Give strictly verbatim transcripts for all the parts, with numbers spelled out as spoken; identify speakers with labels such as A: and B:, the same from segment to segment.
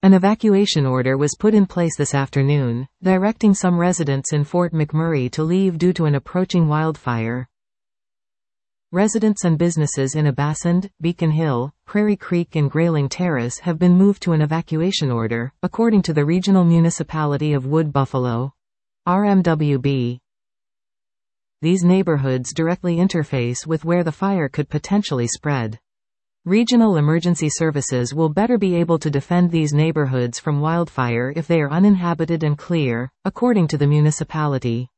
A: An evacuation order was put in place this afternoon, directing some residents in Fort McMurray to leave due to an approaching wildfire. Residents and businesses in Abasand, Beacon Hill, Prairie Creek and Grayling Terrace have been moved to an evacuation order, according to the Regional Municipality of Wood Buffalo. R M W B. These neighborhoods directly interface with where the fire could potentially spread. Regional emergency services will better be able to defend these neighborhoods from wildfire if they are uninhabited and clear, according to the municipality.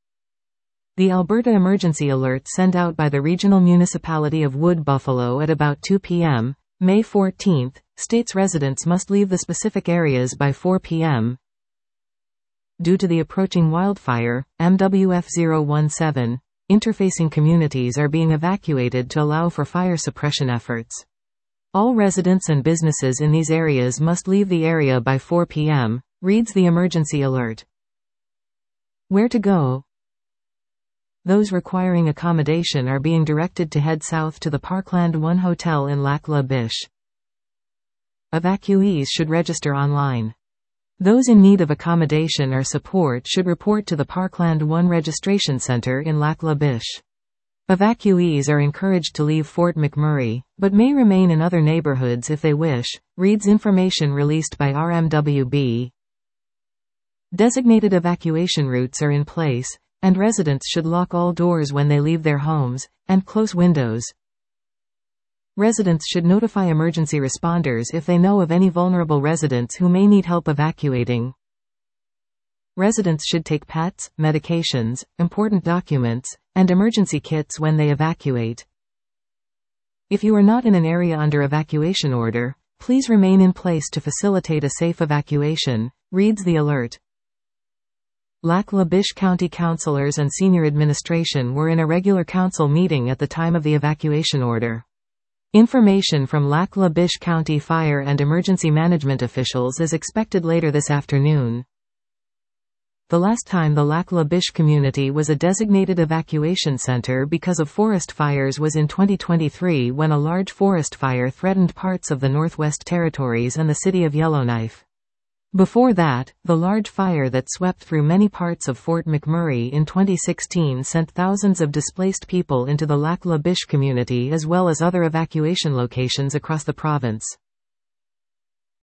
A: The Alberta Emergency Alert sent out by the Regional Municipality of Wood Buffalo at about two p m, May fourteenth, states residents must leave the specific areas by four p m Due to the approaching wildfire, M W F zero one seven, interfacing communities are being evacuated to allow for fire suppression efforts. All residents and businesses in these areas must leave the area by four p m, reads the emergency alert. Where to go? Those requiring accommodation are being directed to head south to the Parkland One Hotel in Lac La Biche. Evacuees should register online. Those in need of accommodation or support should report to the Parkland One Registration Center in Lac La Biche. Evacuees are encouraged to leave Fort McMurray, but may remain in other neighborhoods if they wish, reads information released by R M W B. Designated evacuation routes are in place, and residents should lock all doors when they leave their homes, and close windows. Residents should notify emergency responders if they know of any vulnerable residents who may need help evacuating. Residents should take pets, medications, important documents, and emergency kits when they evacuate. If you are not in an area under evacuation order, please remain in place to facilitate a safe evacuation, reads the alert. Lac La Biche County councillors and senior administration were in a regular council meeting at the time of the evacuation order. Information from Lac La Biche County Fire and Emergency Management officials is expected later this afternoon. The last time the Lac La Biche community was a designated evacuation center because of forest fires was in twenty twenty-three, when a large forest fire threatened parts of the Northwest Territories and the city of Yellowknife. Before that, the large fire that swept through many parts of Fort McMurray in twenty sixteen sent thousands of displaced people into the Lac La Biche community as well as other evacuation locations across the province.